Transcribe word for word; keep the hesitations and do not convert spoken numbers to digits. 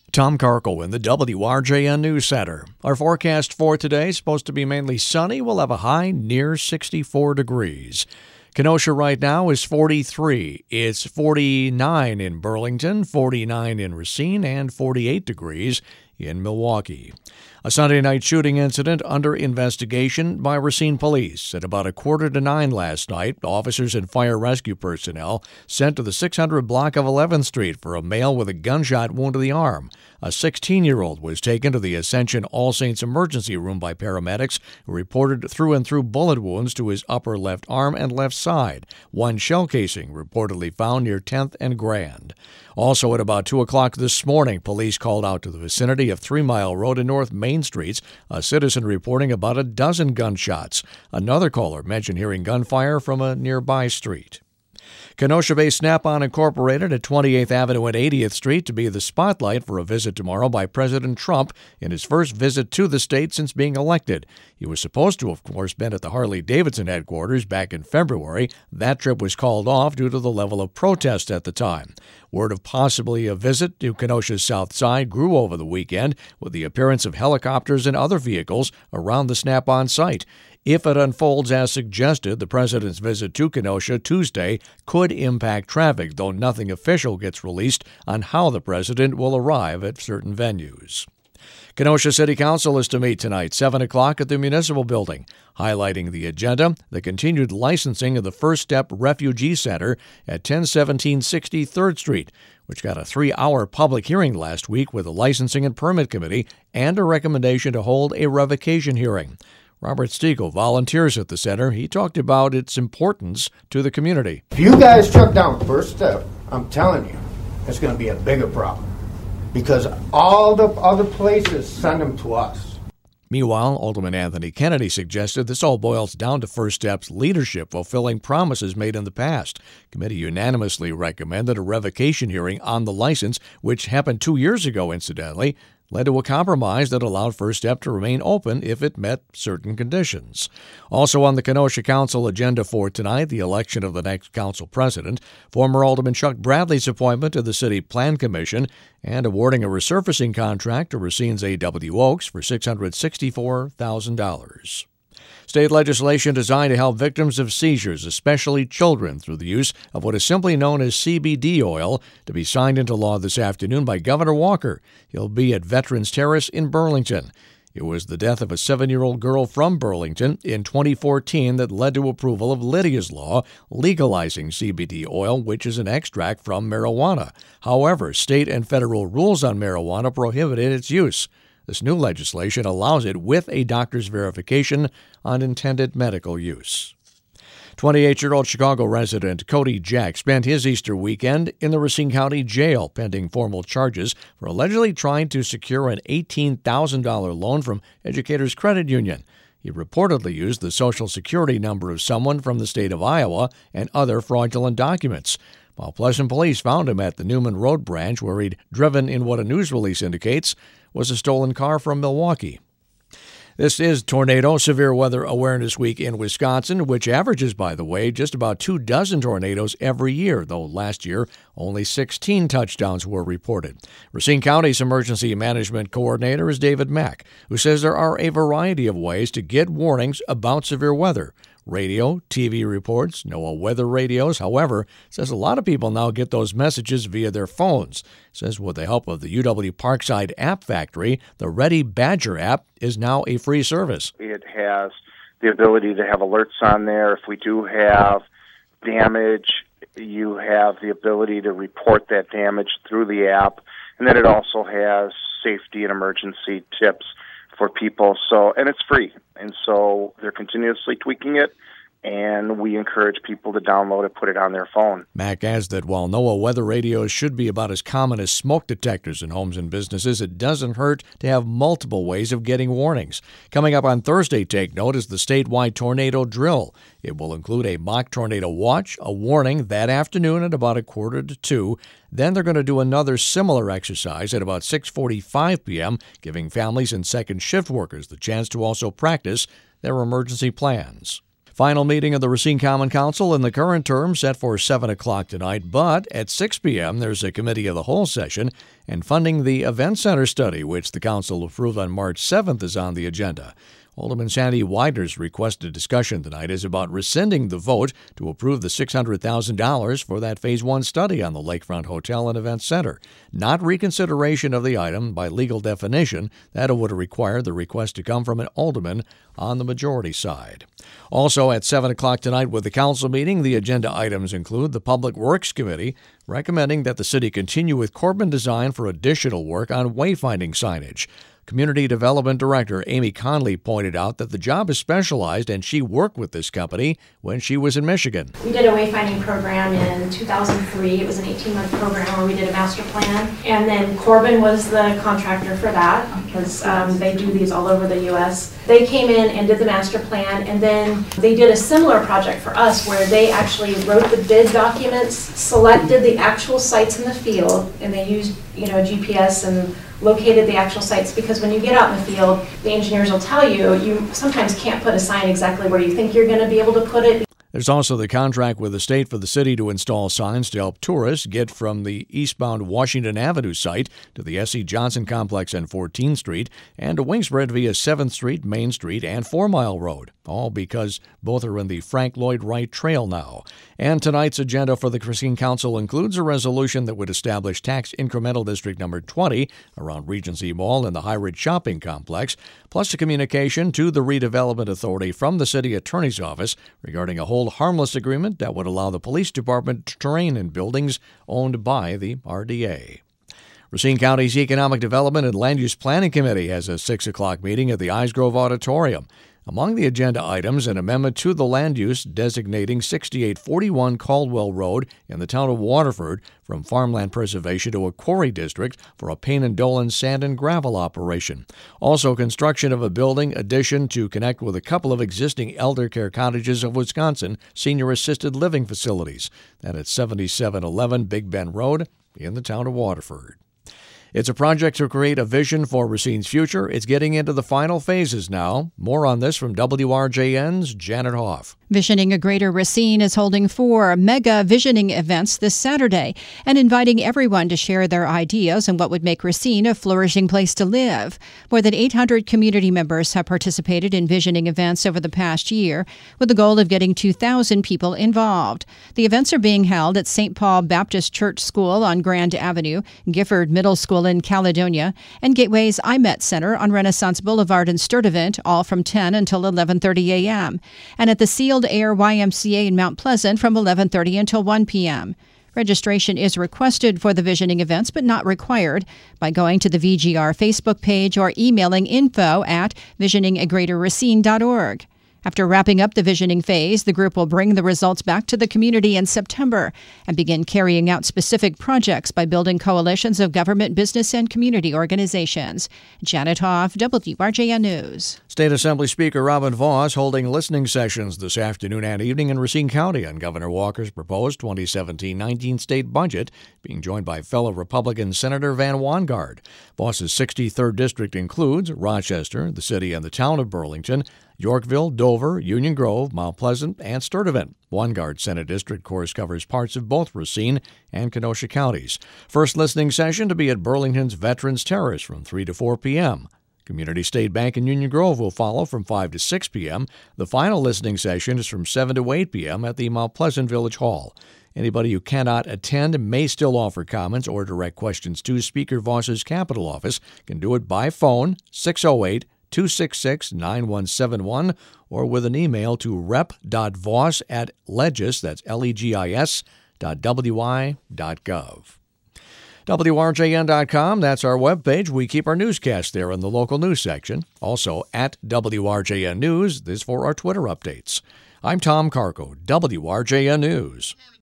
Tom Karkle in the W R J N News Center. Our forecast for today is supposed to be mainly sunny. We'll have a high near sixty-four degrees. Kenosha right now is forty-three. It's forty-nine in Burlington, forty-nine in Racine, and forty-eight degrees in Milwaukee. A Sunday night shooting incident under investigation by Racine Police. At about a quarter to nine last night, officers and fire rescue personnel sent to the six hundred block of eleventh Street for a male with a gunshot wound to the arm. A sixteen-year-old was taken to the Ascension All Saints emergency room by paramedics who reported through-and-through bullet wounds to his upper left arm and left side. One shell casing reportedly found near tenth and Grand. Also at about two o'clock this morning, police called out to the vicinity of Three Mile Road and North Main Streets, a citizen reporting about a dozen gunshots. Another caller mentioned hearing gunfire from a nearby street. Kenosha-based Snap-on Incorporated at twenty-eighth Avenue and eightieth Street to be the spotlight for a visit tomorrow by President Trump in his first visit to the state since being elected. He was supposed to, of course, been at the Harley-Davidson headquarters back in February. That trip was called off due to the level of protest at the time. Word of possibly a visit to Kenosha's south side grew over the weekend with the appearance of helicopters and other vehicles around the Snap-on site. If it unfolds as suggested, the president's visit to Kenosha Tuesday could impact traffic, though nothing official gets released on how the president will arrive at certain venues. Kenosha City Council is to meet tonight, seven o'clock at the Municipal Building. Highlighting the agenda, the continued licensing of the First Step Refugee Center at ten seventeen sixty-third Street, which got a three-hour public hearing last week with the Licensing and Permit Committee and a recommendation to hold a revocation hearing. Robert Stiegel volunteers at the center. He talked about its importance to the community. If you guys shut down First Step, I'm telling you, it's going to be a bigger problem because all the other places send them to us. Meanwhile, Alderman Anthony Kennedy suggested this all boils down to First Step's leadership fulfilling promises made in the past. Committee unanimously recommended a revocation hearing on the license, which happened two years ago, incidentally, led to a compromise that allowed First Step to remain open if it met certain conditions. Also on the Kenosha Council agenda for tonight, the election of the next council president, former Alderman Chuck Bradley's appointment to the City Plan Commission, and awarding a resurfacing contract to Racine's A W Oaks for six hundred sixty-four thousand dollars. State legislation designed to help victims of seizures, especially children, through the use of what is simply known as C B D oil, to be signed into law this afternoon by Governor Walker. He'll be at Veterans Terrace in Burlington. It was the death of a seven-year-old girl from Burlington in twenty fourteen that led to approval of Lydia's Law, legalizing C B D oil, which is an extract from marijuana. However, state and federal rules on marijuana prohibited its use. This new legislation allows it with a doctor's verification on intended medical use. twenty-eight-year-old Chicago resident Cody Jack spent his Easter weekend in the Racine County Jail pending formal charges for allegedly trying to secure an eighteen thousand dollars loan from Educators Credit Union. He reportedly used the Social Security number of someone from the state of Iowa and other fraudulent documents. Mount Pleasant police found him at the Newman Road branch where he'd driven in what a news release indicates was a stolen car from Milwaukee. This is Tornado Severe Weather Awareness Week in Wisconsin, which averages, by the way, just about two dozen tornadoes every year, though last year only sixteen touchdowns were reported. Racine County's Emergency Management Coordinator is David Mack, who says there are a variety of ways to get warnings about severe weather. Radio, T V reports, NOAA weather radios. However, says a lot of people now get those messages via their phones. Says with the help of the U W Parkside App Factory, the Ready Badger app is now a free service. It has the ability to have alerts on there. If we do have damage, you have the ability to report that damage through the app. And then it also has safety and emergency tips for people. So, and it's free. And so they're continuously tweaking it, and we encourage people to download it, put it on their phone. Mack adds that while NOAA weather radios should be about as common as smoke detectors in homes and businesses, it doesn't hurt to have multiple ways of getting warnings. Coming up on Thursday, take note, is the statewide tornado drill. It will include a mock tornado watch, a warning that afternoon at about a quarter to two. Then they're going to do another similar exercise at about six forty-five p.m., giving families and second shift workers the chance to also practice their emergency plans. Final meeting of the Racine Common Council in the current term set for seven o'clock tonight, but at six p.m. there's a committee of the whole session, and funding the Event Center study, which the council approved on March seventh, is on the agenda. Alderman Sandy Widener's requested discussion tonight is about rescinding the vote to approve the six hundred thousand dollars for that Phase one study on the Lakefront Hotel and Event Center, not reconsideration of the item. By legal definition, that would require the request to come from an alderman on the majority side. Also at seven o'clock tonight with the council meeting, the agenda items include the Public Works Committee recommending that the city continue with Corbin Design for additional work on wayfinding signage. Community Development Director Amy Conley pointed out that the job is specialized and she worked with this company when she was in Michigan. We did a wayfinding program in two thousand three. It was an eighteen-month program where we did a master plan. And then Corbin was the contractor for that because um, they do these all over the U S They came in and did the master plan, and then they did a similar project for us where they actually wrote the bid documents, selected the actual sites in the field, and they used, you know, G P S and located the actual sites, because when you get out in the field, the engineers will tell you, you sometimes can't put a sign exactly where you think you're going to be able to put it. There's also the contract with the state for the city to install signs to help tourists get from the eastbound Washington Avenue site to the S C Johnson Complex on fourteenth Street and to wing spread via seventh Street, Main Street, and Four Mile Road, all because both are in the Frank Lloyd Wright Trail now. And tonight's agenda for the Racine Council includes a resolution that would establish tax incremental district number twenty around Regency Mall and the High Ridge Shopping Complex, plus a communication to the Redevelopment Authority from the City Attorney's Office regarding a hold harmless agreement that would allow the police department to terrain in buildings owned by the R D A. Racine County's Economic Development and Land Use Planning Committee has a six o'clock meeting at the Eisgrove Auditorium. Among the agenda items, an amendment to the land use designating sixty-eight forty-one Caldwell Road in the town of Waterford from farmland preservation to a quarry district for a Payne and Dolan sand and gravel operation. Also, construction of a building addition to connect with a couple of existing elder care cottages of Wisconsin senior assisted living facilities. That at seventy-seven eleven Big Bend Road in the town of Waterford. It's a project to create a vision for Racine's future. It's getting into the final phases now. More on this from W R J N's Janet Hoff. Visioning a Greater Racine is holding four mega visioning events this Saturday and inviting everyone to share their ideas on what would make Racine a flourishing place to live. More than eight hundred community members have participated in visioning events over the past year with the goal of getting two thousand people involved. The events are being held at Saint Paul Baptist Church School on Grand Avenue, Gifford Middle School in Caledonia, and Gateway's I MET Center on Renaissance Boulevard in Sturtevant, all from ten until eleven thirty a.m., and at the Sealed Air Y M C A in Mount Pleasant from eleven thirty until one p.m. Registration is requested for the visioning events, but not required, by going to the V G R Facebook page or emailing info at visioning a greater racine dot org. After wrapping up the visioning phase, the group will bring the results back to the community in September and begin carrying out specific projects by building coalitions of government, business, and community organizations. Janet Hoff, W R J N News. State Assembly Speaker Robin Vos holding listening sessions this afternoon and evening in Racine County on Governor Walker's proposed twenty seventeen nineteen state budget, being joined by fellow Republican Senator Van Wangard. Vos's sixty-third district includes Rochester, the city and the town of Burlington, Yorkville, Dover, Union Grove, Mount Pleasant, and Sturtevant. Wangard's Senate District course covers parts of both Racine and Kenosha counties. First listening session to be at Burlington's Veterans Terrace from three to four p.m. Community State Bank in Union Grove will follow from five to six p.m. The final listening session is from seven to eight p.m. at the Mount Pleasant Village Hall. Anybody who cannot attend may still offer comments or direct questions to Speaker Vos's Capitol Office. Can do it by phone, six oh eight, two six six, nine one seven one, or with an email to rep dot vos at legis, that's L E G I S, dot W I dot gov. W R J N dot com, that's our webpage. We keep our newscast there in the local news section. Also at W R J N News, this for our Twitter updates. I'm Tom Carco, W R J N News.